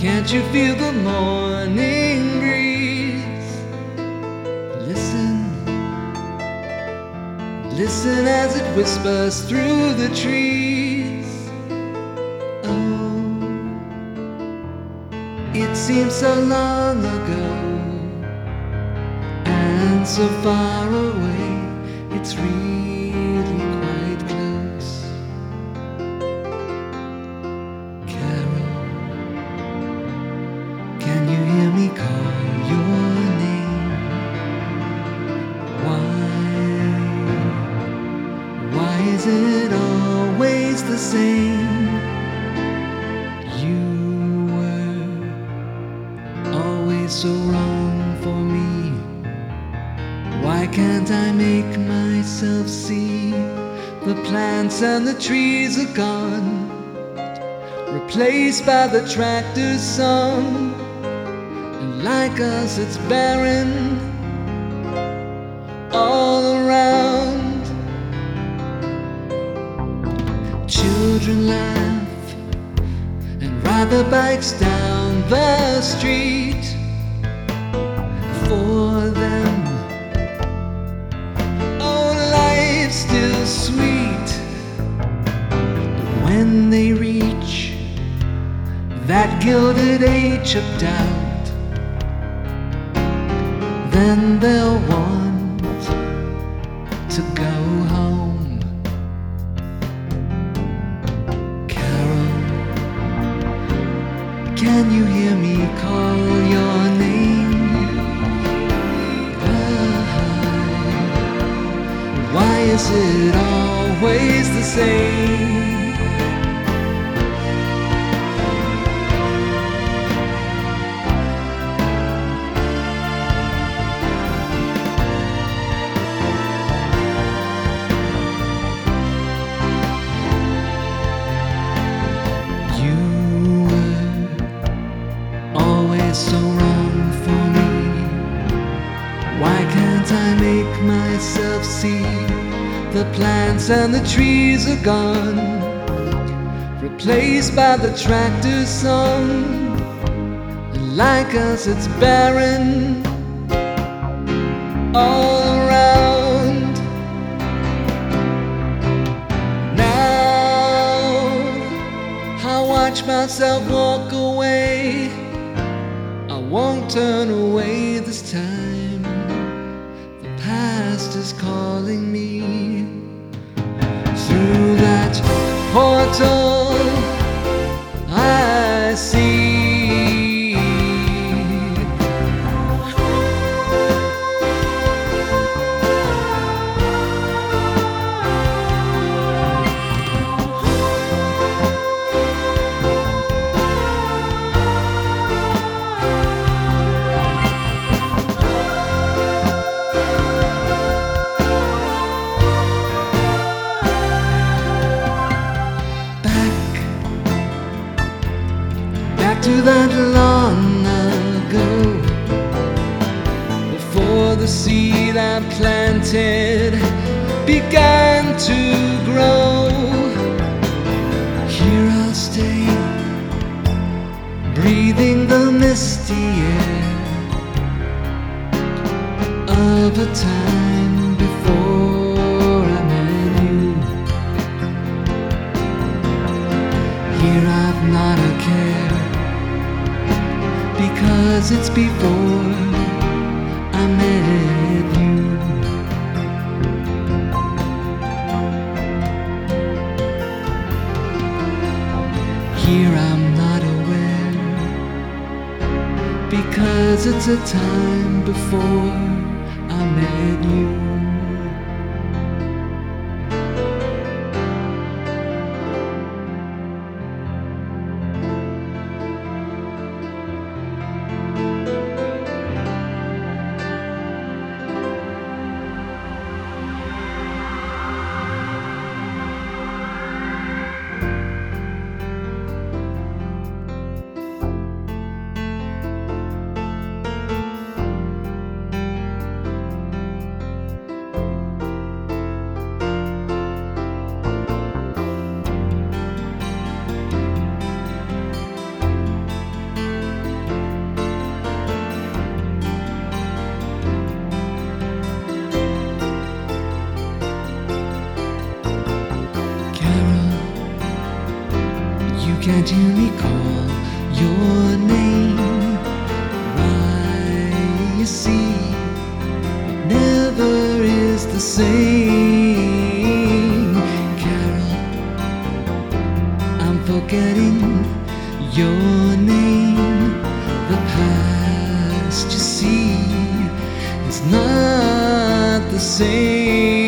Can't you feel the morning breeze? Listen, listen as it whispers through the trees. Oh, it seems so long ago and so far away. It's really quite close. Carol, can you hear me call your name? Why is it always the same? You were always so wrong for me. Why can't I make myself see? The plants and the trees are gone, replaced by the tractor's song. And like us it's barren all around. Children laugh and ride their bikes down the street. For them, still sweet. But when they reach that gilded age of doubt, then they'll want to go home. Carol, can you hear me call your name? Why is it always the same? You were always so wrong for me. Why can't I make myself see? The plants and the trees are gone, replaced by the tractor's song. And like us it's barren all around. Now I watch myself walk away. I won't turn away this time. The past is calling me. Through that portal I see. To that long ago, before the seed I planted began to grow. Here I'll stay, breathing the misty air of a time before I met you. Here I've not a care, because it's before I met you. Here I'm not aware, because it's a time before I met you. Can't you recall your name? Why, you see, it never is the same. Carol, I'm forgetting your name. The past, you see, it's not the same.